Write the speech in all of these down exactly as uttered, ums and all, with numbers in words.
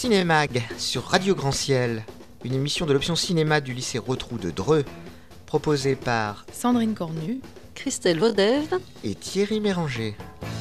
Cinémag sur Radio Grand Ciel, une émission de l'option cinéma du lycée Rotrou de Dreux, proposée par Sandrine Cornu, Christelle Vaudève et Thierry Méranger.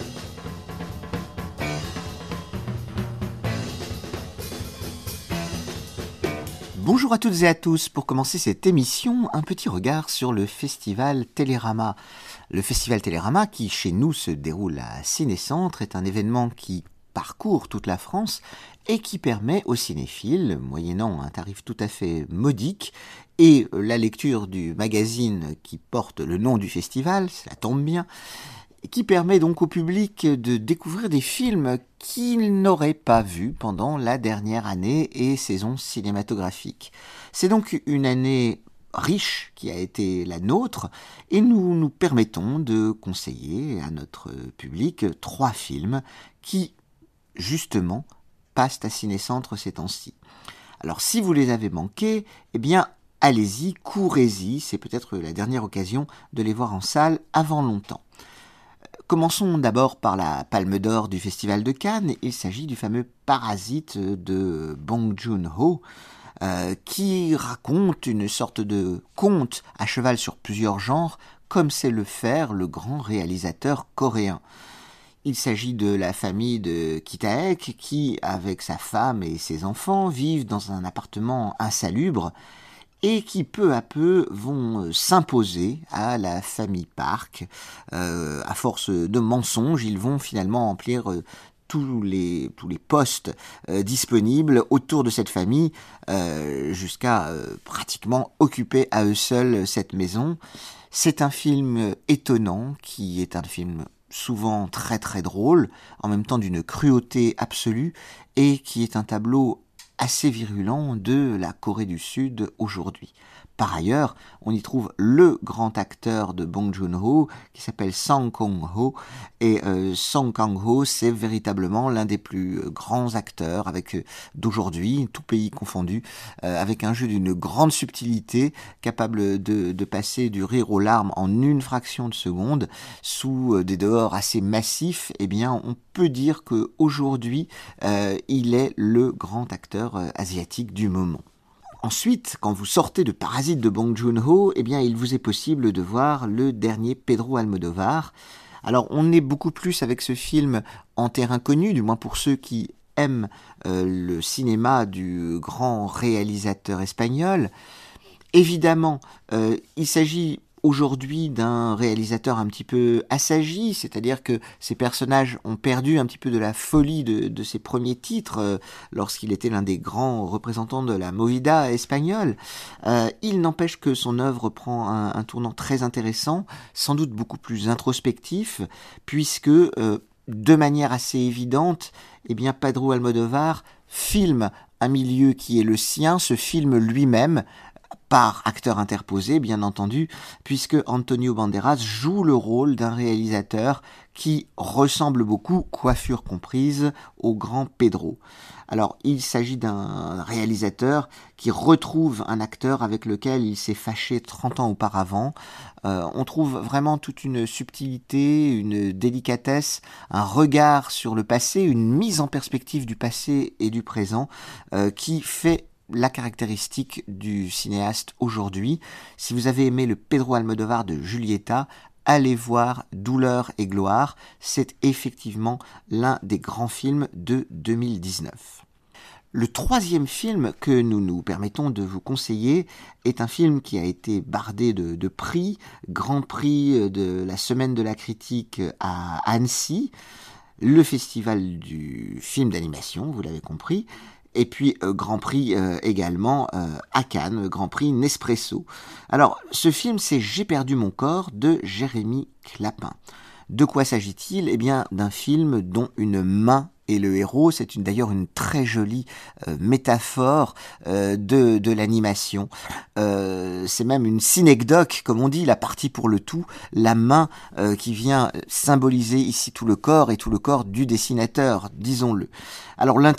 Bonjour à toutes et à tous. Pour commencer cette émission, un petit regard sur le festival Télérama. Le festival Télérama, qui chez nous se déroule à Ciné-Centre, est un événement qui parcourt toute la France et qui permet aux cinéphiles, moyennant un tarif tout à fait modique, et la lecture du magazine qui porte le nom du festival, ça tombe bien, qui permet donc au public de découvrir des films qu'il n'aurait pas vus pendant la dernière année et saison cinématographique. C'est donc une année riche qui a été la nôtre et nous nous permettons de conseiller à notre public trois films qui, justement, passent à Ciné-Centre ces temps-ci. Alors si vous les avez manqués, eh bien allez-y, courez-y, c'est peut-être la dernière occasion de les voir en salle avant longtemps. Commençons d'abord par la Palme d'Or du Festival de Cannes. Il s'agit du fameux Parasite de Bong Joon-ho, euh, qui raconte une sorte de conte à cheval sur plusieurs genres, comme sait le faire le grand réalisateur coréen. Il s'agit de la famille de Ki-taek qui, avec sa femme et ses enfants, vivent dans un appartement insalubre et qui peu à peu vont s'imposer à la famille Park. Euh, à force de mensonges, ils vont finalement remplir euh, tous les, tous les postes euh, disponibles autour de cette famille euh, jusqu'à euh, pratiquement occuper à eux seuls cette maison. C'est un film étonnant qui est un film souvent très très drôle, en même temps d'une cruauté absolue, et qui est un tableau assez virulent de la Corée du Sud aujourd'hui. Par ailleurs, on y trouve le grand acteur de Bong Joon-ho qui s'appelle Song Kang-ho, et euh, Song Kang-ho, c'est véritablement l'un des plus grands acteurs avec euh, d'aujourd'hui, tout pays confondu, euh, avec un jeu d'une grande subtilité, capable de, de passer du rire aux larmes en une fraction de seconde, sous euh, des dehors assez massifs. Eh bien, on peut dire qu'aujourd'hui, euh, il est le grand acteur euh, asiatique du moment. Ensuite, quand vous sortez de Parasite de Bong Joon-ho, eh bien, il vous est possible de voir le dernier Pedro Almodóvar. Alors, on est beaucoup plus avec ce film en terre inconnue, du moins pour ceux qui aiment euh, le cinéma du grand réalisateur espagnol. Évidemment, euh, il s'agit aujourd'hui d'un réalisateur un petit peu assagi, c'est-à-dire que ses personnages ont perdu un petit peu de la folie de, de ses premiers titres euh, lorsqu'il était l'un des grands représentants de la movida espagnole. Euh, il n'empêche que son œuvre prend un, un tournant très intéressant, sans doute beaucoup plus introspectif, puisque euh, de manière assez évidente, eh bien Pedro Almodóvar filme un milieu qui est le sien, se filme lui-même, par acteur interposé, bien entendu, puisque Antonio Banderas joue le rôle d'un réalisateur qui ressemble beaucoup, coiffure comprise, au grand Pedro. Alors, il s'agit d'un réalisateur qui retrouve un acteur avec lequel il s'est fâché trente ans auparavant. Euh, on trouve vraiment toute une subtilité, une délicatesse, un regard sur le passé, une mise en perspective du passé et du présent euh, qui fait la caractéristique du cinéaste aujourd'hui. Si vous avez aimé le Pedro Almodóvar de Julieta, allez voir Douleur et gloire. C'est effectivement l'un des grands films de deux mille dix-neuf. Le troisième film que nous nous permettons de vous conseiller est un film qui a été bardé de, de prix, Grand Prix de la Semaine de la Critique à Annecy, le festival du film d'animation, vous l'avez compris, et puis euh, Grand Prix euh, également euh, à Cannes, Grand Prix Nespresso. Alors, ce film, c'est J'ai perdu mon corps de Jérémy Clapin. De quoi s'agit-il ? Eh bien, d'un film dont une main est le héros. C'est une, d'ailleurs une très jolie euh, métaphore euh, de, de l'animation. Euh, c'est même une synecdoque, comme on dit, la partie pour le tout, la main euh, qui vient symboliser ici tout le corps et tout le corps du dessinateur, disons-le. Alors l'intrigue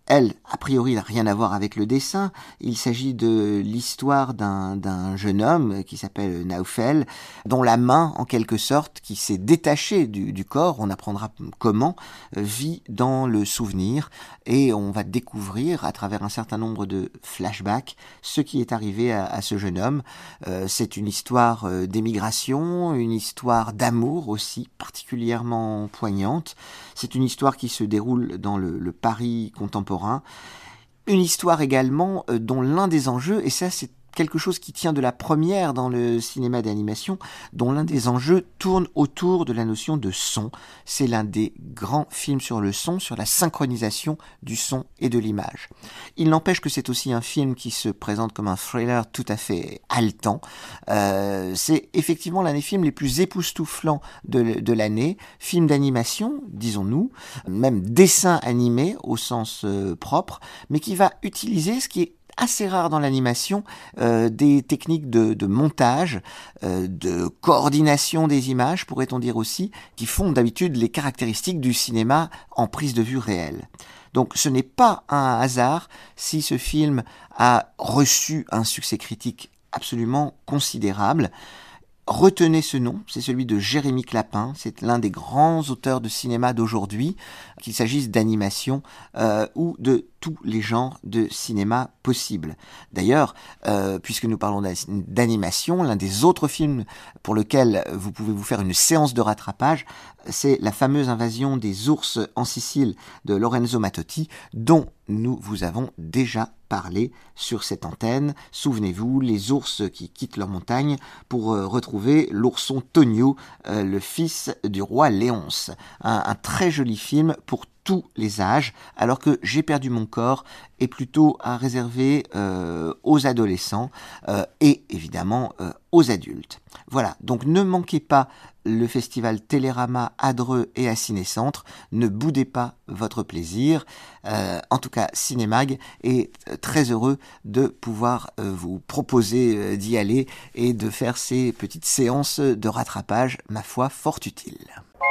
elle, a priori, n'a rien à voir avec le dessin. Il s'agit de l'histoire d'un, d'un jeune homme qui s'appelle Naufel, dont la main, en quelque sorte, qui s'est détachée du, du corps, on apprendra comment, vit dans le souvenir, et on va découvrir, à travers un certain nombre de flashbacks, ce qui est arrivé à, à ce jeune homme. Euh, c'est une histoire euh, d'émigration, une histoire d'amour aussi, particulièrement poignante. C'est une histoire qui se déroule dans le, le Paris contemporain. Une histoire également euh, dont l'un des enjeux, et ça c'est quelque chose qui tient de la première dans le cinéma d'animation, dont l'un des enjeux tourne autour de la notion de son. C'est l'un des grands films sur le son, sur la synchronisation du son et de l'image. Il n'empêche que c'est aussi un film qui se présente comme un thriller tout à fait haletant. Euh, c'est effectivement l'un des films les plus époustouflants de, de l'année. Film d'animation, disons-nous, même dessin animé au sens euh, propre, mais qui va utiliser ce qui est assez rare dans l'animation, euh, des techniques de, de montage, euh, de coordination des images, pourrait-on dire aussi, qui font d'habitude les caractéristiques du cinéma en prise de vue réelle. Donc ce n'est pas un hasard si ce film a reçu un succès critique absolument considérable. Retenez ce nom, c'est celui de Jérémy Clapin, c'est l'un des grands auteurs de cinéma d'aujourd'hui, qu'il s'agisse d'animation euh, ou de tous les genres de cinéma possibles. D'ailleurs, euh, puisque nous parlons d'animation, l'un des autres films pour lequel vous pouvez vous faire une séance de rattrapage, c'est la fameuse invasion des ours en Sicile de Lorenzo Mattotti, dont nous vous avons déjà parlé sur cette antenne. Souvenez-vous, les ours qui quittent leur montagne pour euh, retrouver l'ourson Tonio, euh, le fils du roi Léonce. Un, un très joli film pour tous les âges, alors que J'ai perdu mon corps est plutôt à réserver euh, aux adolescents euh, et évidemment euh, aux adultes. Voilà, donc ne manquez pas le festival Télérama à Dreux et à Ciné-Centre, ne boudez pas votre plaisir. Euh, en tout cas, Cinémag est très heureux de pouvoir euh, vous proposer euh, d'y aller et de faire ces petites séances de rattrapage, ma foi, fort utiles.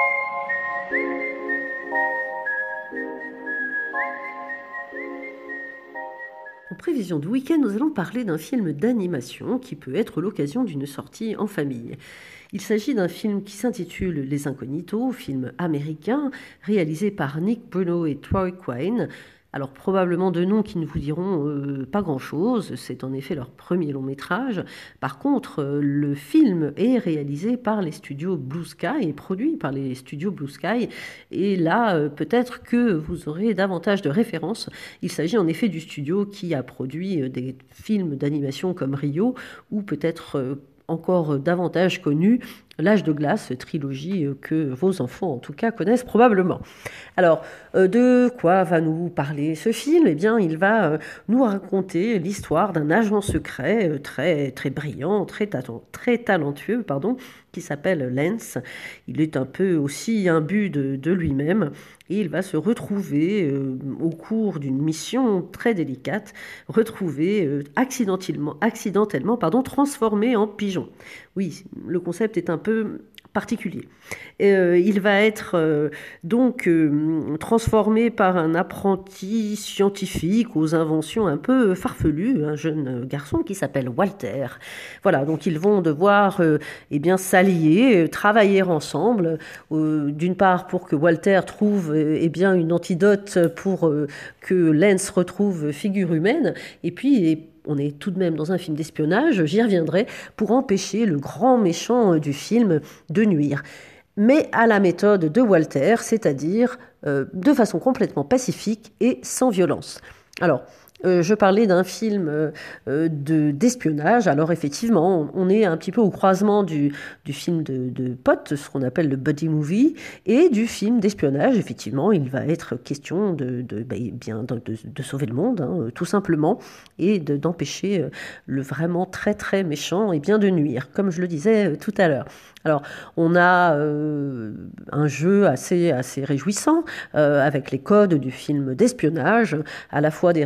En prévision de week-end, nous allons parler d'un film d'animation qui peut être l'occasion d'une sortie en famille. Il s'agit d'un film qui s'intitule Les Incognitos, film américain réalisé par Nick Bruno et Troy Quine. Alors probablement deux noms qui ne vous diront euh, pas grand-chose, c'est en effet leur premier long métrage. Par contre, euh, le film est réalisé par les studios Blue Sky et produit par les studios Blue Sky. Et là, euh, peut-être que vous aurez davantage de références. Il s'agit en effet du studio qui a produit euh, des films d'animation comme Rio, ou peut-être euh, encore davantage connu, L'Âge de glace, trilogie que vos enfants en tout cas connaissent probablement. Alors, euh, de quoi va nous parler ce film ? Eh bien, il va euh, nous raconter l'histoire d'un agent secret euh, très, très brillant, très, ta- très talentueux, pardon, qui s'appelle Lance. Il est un peu aussi imbu de, de lui-même et il va se retrouver euh, au cours d'une mission très délicate, retrouvé euh, accidentellement, accidentellement pardon, transformé en pigeon. Oui, le concept est un peu particulier. Euh, il va être euh, donc euh, transformé par un apprenti scientifique aux inventions un peu farfelues, un jeune garçon qui s'appelle Walter. Voilà, donc ils vont devoir euh, eh bien s'allier, euh, travailler ensemble, euh, d'une part pour que Walter trouve euh, eh bien une antidote pour euh, que Lance retrouve figure humaine, et puis et on est tout de même dans un film d'espionnage, j'y reviendrai, pour empêcher le grand méchant du film de nuire. Mais à la méthode de Walter, c'est-à-dire euh, de façon complètement pacifique et sans violence. Alors, euh, je parlais d'un film euh, de, d'espionnage. Alors effectivement, on, on est un petit peu au croisement du, du film de, de potes, ce qu'on appelle le buddy movie, et du film d'espionnage. Effectivement, il va être question de, de, bah, bien, de, de, de sauver le monde, hein, tout simplement, et de, d'empêcher le vraiment très très méchant et bien de nuire, comme je le disais tout à l'heure. Alors, on a euh, un jeu assez, assez réjouissant, euh, avec les codes du film d'espionnage, à la fois des références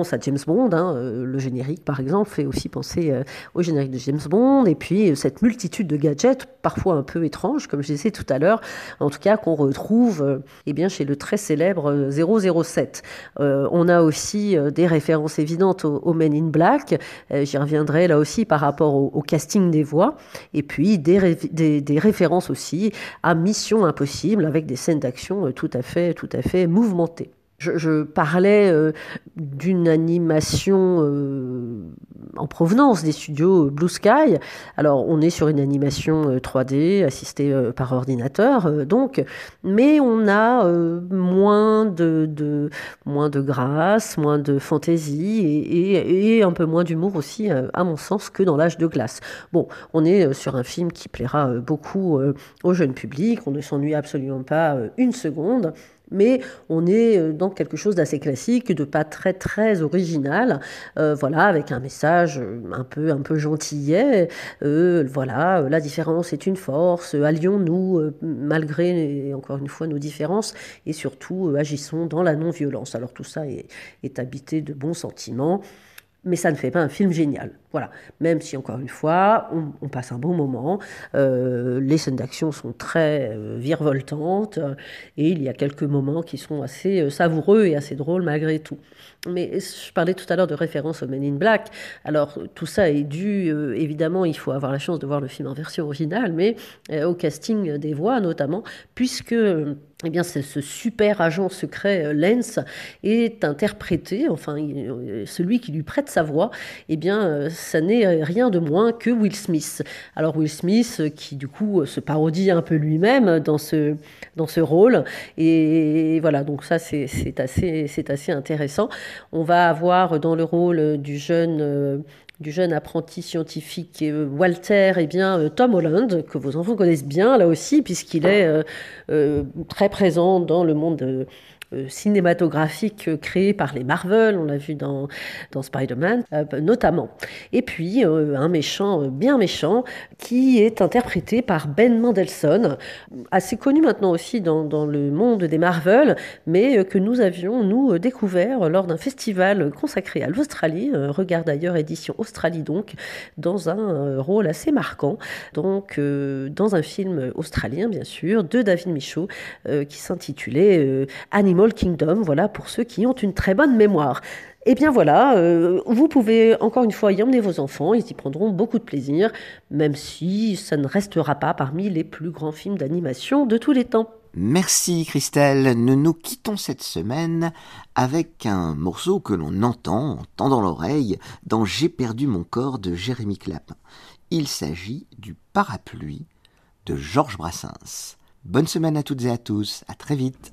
référence à James Bond. Hein, euh, le générique, par exemple, fait aussi penser euh, au générique de James Bond. Et puis, euh, cette multitude de gadgets, parfois un peu étranges, comme je disais tout à l'heure, en tout cas, qu'on retrouve euh, eh bien, chez le très célèbre euh, zéro zéro sept. Euh, on a aussi euh, des références évidentes au, au Men in Black. Euh, j'y reviendrai là aussi par rapport au, au casting des voix. Et puis, des, ré- des, des références aussi à Mission Impossible, avec des scènes d'action euh, tout à fait, tout à fait mouvementées. Je, je parlais euh, d'une animation euh, en provenance des studios Blue Sky. Alors, on est sur une animation euh, trois D assistée euh, par ordinateur, euh, donc, mais on a euh, moins de, de moins de grâce, moins de fantaisie et, et, et un peu moins d'humour aussi, euh, à mon sens, que dans l'âge de glace. Bon, on est euh, sur un film qui plaira euh, beaucoup euh, au jeune public. On ne s'ennuie absolument pas euh, une seconde. Mais on est dans quelque chose d'assez classique, de pas très très original, euh, voilà, avec un message un peu un peu gentillet. Euh, voilà, la différence est une force. Allions-nous euh, malgré encore une fois nos différences et surtout euh, agissons dans la non-violence. Alors tout ça est, est habité de bons sentiments. Mais ça ne fait pas un film génial. Voilà. Même si, encore une fois, on, on passe un bon moment. Euh, les scènes d'action sont très euh, virevoltantes. euh, et il y a quelques moments qui sont assez euh, savoureux et assez drôles malgré tout. Mais je parlais tout à l'heure de référence au Men in Black. Alors, tout ça est dû, euh, évidemment, il faut avoir la chance de voir le film en version originale, mais euh, au casting des voix notamment, puisque... euh, eh bien, c'est ce super agent secret, euh, Lance, est interprété, enfin, il, euh, celui qui lui prête sa voix, eh bien, euh, ça n'est rien de moins que Will Smith. Alors, Will Smith, euh, qui du coup euh, se parodie un peu lui-même dans ce, dans ce rôle, et, et voilà, donc ça, c'est, c'est assez, c'est assez intéressant. On va avoir dans le rôle du jeune... Euh, du jeune apprenti scientifique euh, Walter, eh bien, euh, Tom Holland, que vos enfants connaissent bien là aussi, puisqu'il est euh, euh, très présent dans le monde euh, euh, cinématographique euh, créé par les Marvel, on l'a vu dans, dans Spider-Man euh, notamment. Et puis euh, un méchant euh, bien méchant qui est interprété par Ben Mendelsohn, assez connu maintenant aussi dans, dans le monde des Marvel, mais euh, que nous avions, nous, euh, découvert lors d'un festival consacré à l'Australie, euh, Regarde ailleurs, édition Australie donc, dans un euh, rôle assez marquant, donc euh, dans un film australien bien sûr, de David Michôd, euh, qui s'intitulait euh, Animal Kingdom, voilà pour ceux qui ont une très bonne mémoire. Et bien voilà, euh, vous pouvez encore une fois y emmener vos enfants, ils y prendront beaucoup de plaisir, même si ça ne restera pas parmi les plus grands films d'animation de tous les temps. Merci Christelle, nous nous quittons cette semaine avec un morceau que l'on entend, en tendant l'oreille, dans J'ai perdu mon corps de Jérémy Clapin. Il s'agit du Parapluie de Georges Brassens. Bonne semaine à toutes et à tous, à très vite.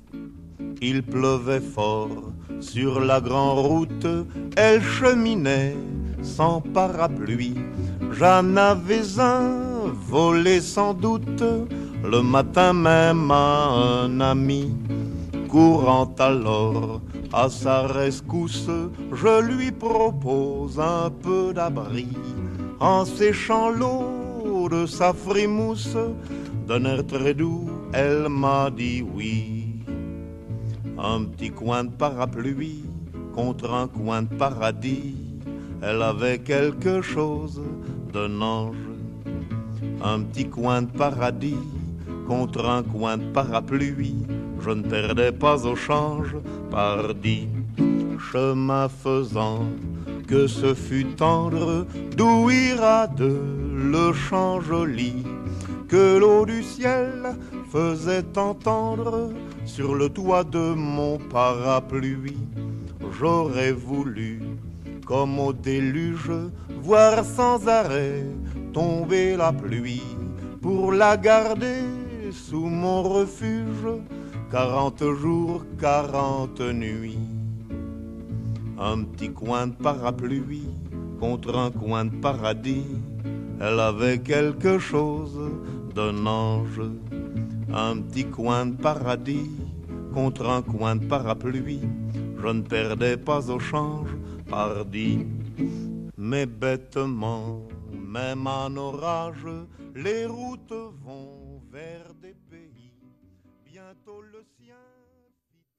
Il pleuvait fort sur la grande route, elle cheminait sans parapluie. J'en avais un, volé sans doute, le matin même à un ami. Courant alors à sa rescousse, je lui propose un peu d'abri. En séchant l'eau de sa frimousse, d'un air très doux, elle m'a dit oui. Un petit coin de parapluie contre un coin de paradis, elle avait quelque chose d'un ange. Un petit coin de paradis contre un coin de parapluie, je ne perdais pas au change, pardi. Chemin faisant, que ce fut tendre, d'où ira de le champ joli, que l'eau du ciel faisait entendre sur le toit de mon parapluie. J'aurais voulu, comme au déluge, voir sans arrêt tomber la pluie, pour la garder sous mon refuge, quarante jours, quarante nuits. Un petit coin de parapluie contre un coin de paradis, elle avait quelque chose d'un ange. Un petit coin de paradis contre un coin de parapluie, je ne perdais pas au change, pardi. Mais bêtement, même en orage, les routes vont vers des pays. Bientôt le